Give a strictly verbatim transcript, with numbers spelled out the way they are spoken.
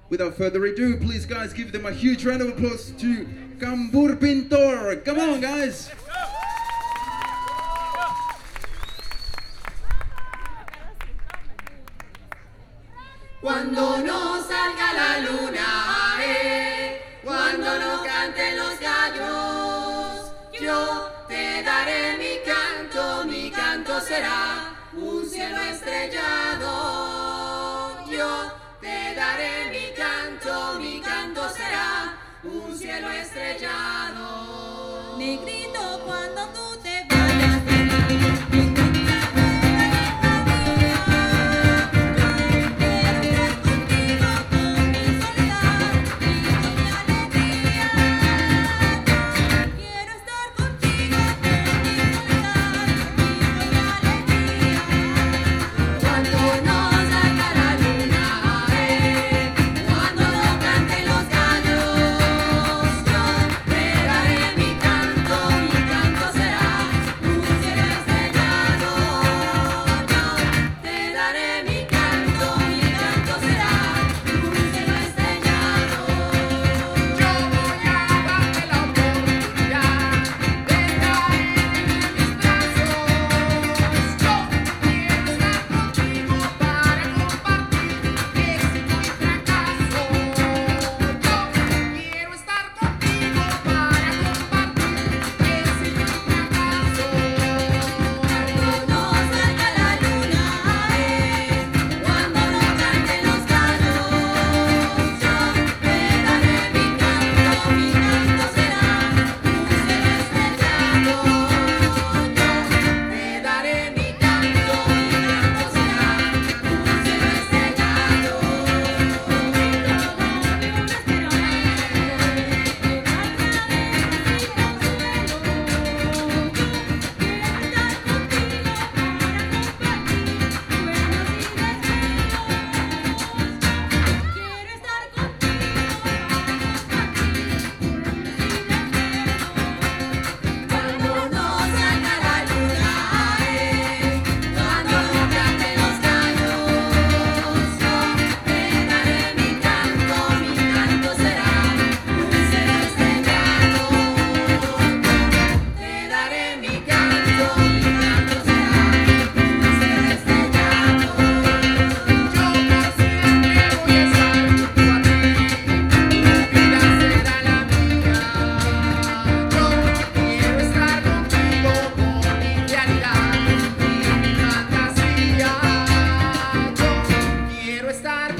without further ado, please guys give them a huge round of applause to Cambur Pintor. Come on guys. Cuando no salga la luna, eh, cuando no canten los gallos, yo te daré mi canto, mi canto será un cielo estrellado. Yo te daré mi canto, mi canto será un cielo estrellado. Negrito, cuando tú te vayas de mí, estar